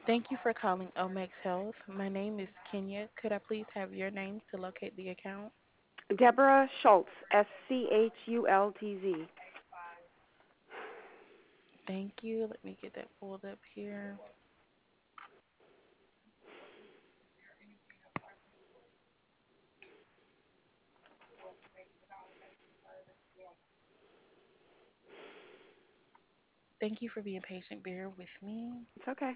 Thank you for calling Omex Health. My name is Kenya. Could I please have your name to locate the account? Deborah Schultz, Schultz. Thank you. Let me get that pulled up here. Thank you for being patient. Bear with me. It's okay.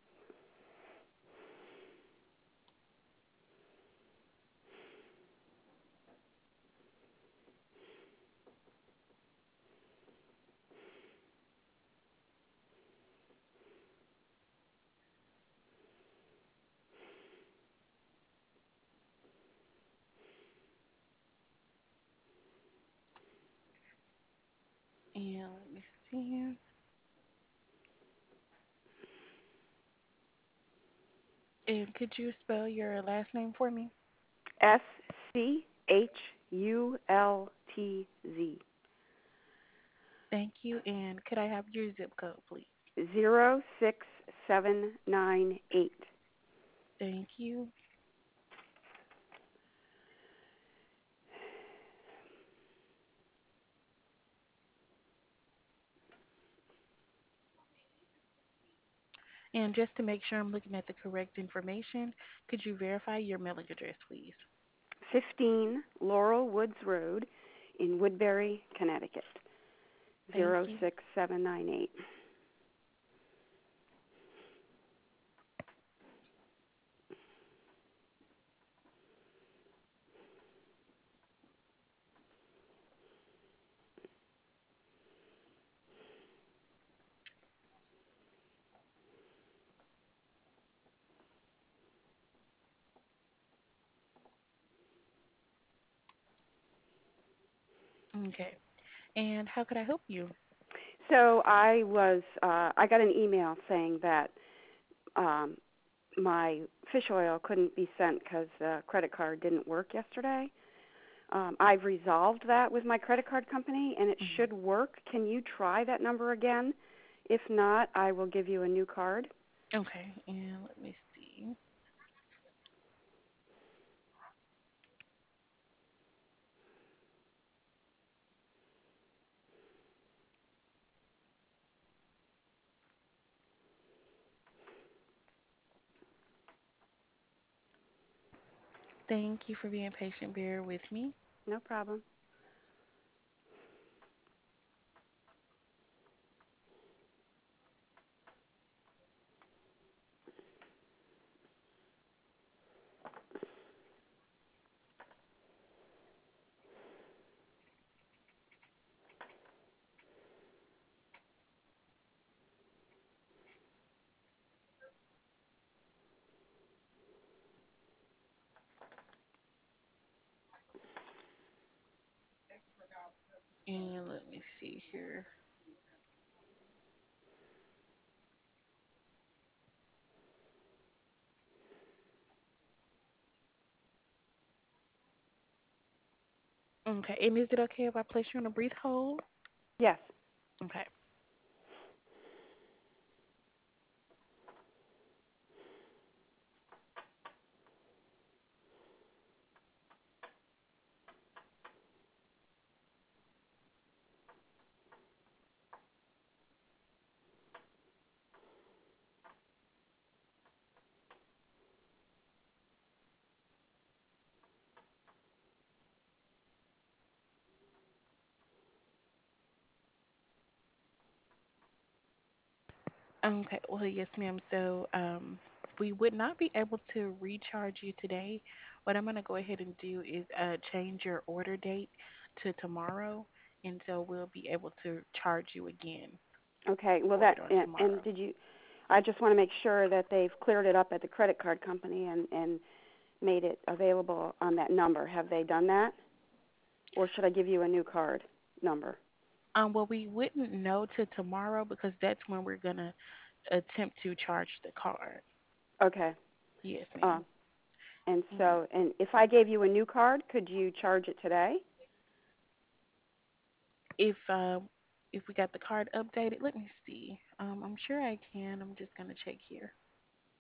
And let me see. And could you spell your last name for me? Schultz. Thank you. And could I have your zip code, please? 06798. Thank you. And just to make sure I'm looking at the correct information, could you verify your mailing address, please? 15 Laurel Woods Road in Woodbury, Connecticut. Thank Zero you. six seven nine eight. Okay. And how could I help you? So I got an email saying that um, my fish oil couldn't be sent because the credit card didn't work yesterday. I've resolved that with my credit card company, and it Mhm. should work. Can you try that number again? If not, I will give you a new card. Okay. And let me see. Thank you for being patient. Bear with me. No problem. And let me see here. Okay. And is it okay if I place you on a brief hold? Yes. Okay. Okay. Well, yes, ma'am. So, we would not be able to recharge you today. What I'm going to go ahead and do is change your order date to tomorrow, and so we'll be able to charge you again Okay. Well, for that it on and tomorrow. did you? I just want to make sure that they've cleared it up at the credit card company and made it available on that number. Have they done that, or should I give you a new card number? Well, we wouldn't know till tomorrow because that's when we're gonna attempt to charge the card. Okay. Yes, Uh, ma'am. Mm. and if I gave you a new card, could you charge it today? If if we got the card updated, let me see. I'm sure I can. I'm just gonna check here.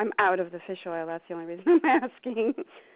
I'm out of the fish oil. That's the only reason I'm asking.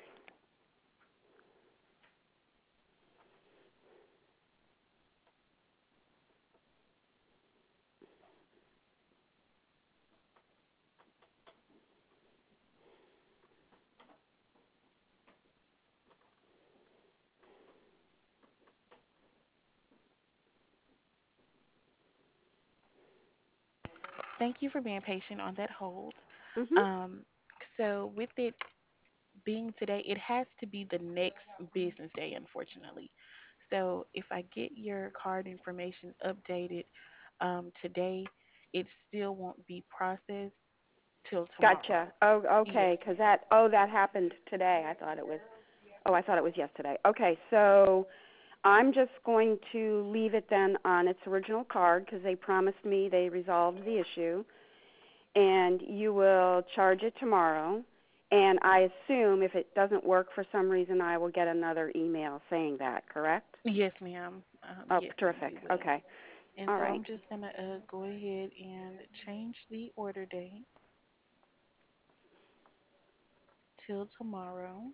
Thank you for being patient on that hold. Mhm. Um, so with it being today, it has to be the next business day, unfortunately. So if I get your card information updated today, it still won't be processed till Gotcha. tomorrow. Oh, Yes. okay. Because that happened today. I thought it was. Oh, I thought it was yesterday. Okay, so I'm just going to leave it then on its original card because they promised me they resolved the issue, and you will charge it tomorrow. And I assume if it doesn't work for some reason, I will get another email saying that. Correct? Yes, ma'am. Oh, Yes, terrific. you will. Okay. And All so right. I'm just gonna go ahead and change the order date till tomorrow.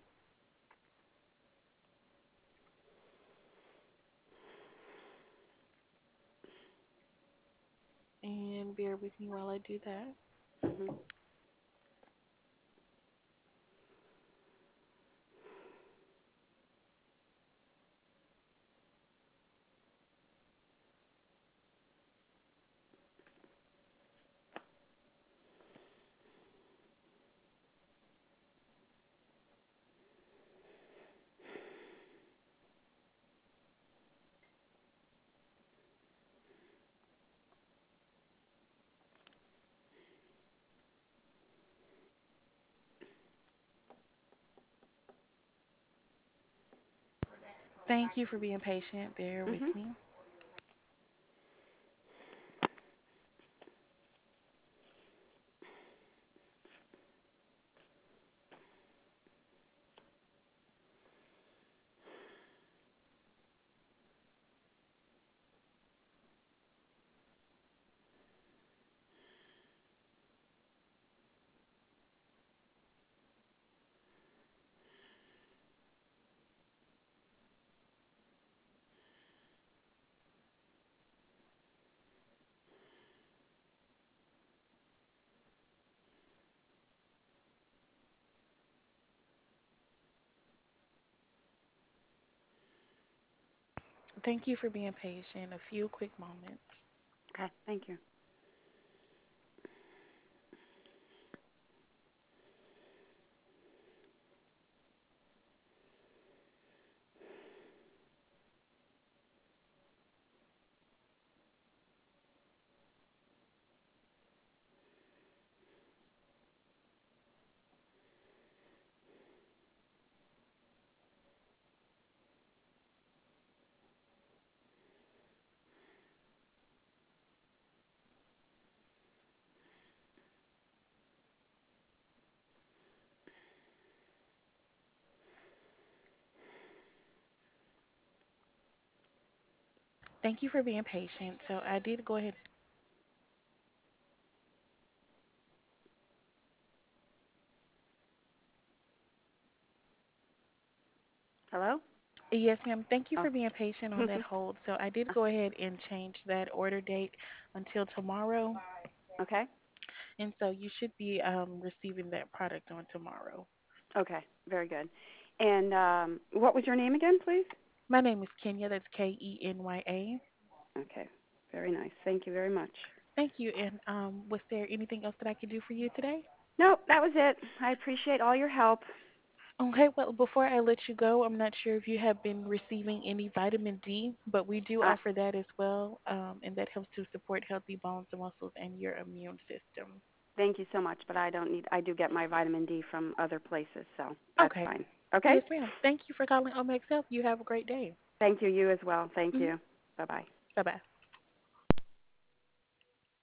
And bear with me while I do that. Mhm. Thank you for being patient. Bear with Mhm. me. Thank you for being patient. A few quick moments. Okay. Thank you. Thank you for being patient. So I did go ahead. Hello? Yes, ma'am. Thank you Oh. for being patient on that hold. So I did go ahead and change that order date until tomorrow. Okay. And so you should be receiving that product on tomorrow. Okay. Very good. And what was your name again, please? My name is Kenya. That's Kenya. Okay. Very nice. Thank you very much. Thank you. And was there anything else that I could do for you today? No, that was it. I appreciate all your help. Okay, well, before I let you go, I'm not sure if you have been receiving any vitamin D, but we do Uh, offer that as well, and that helps to support healthy bones and muscles and your immune system. Thank you so much, but I don't need. I do get my vitamin D from other places, so that's Okay. fine. Okay. Yes, ma'am. Thank you for calling Omex Health. You have a great day. Thank you. You as well. Thank Hmm. you. Bye bye. Bye bye.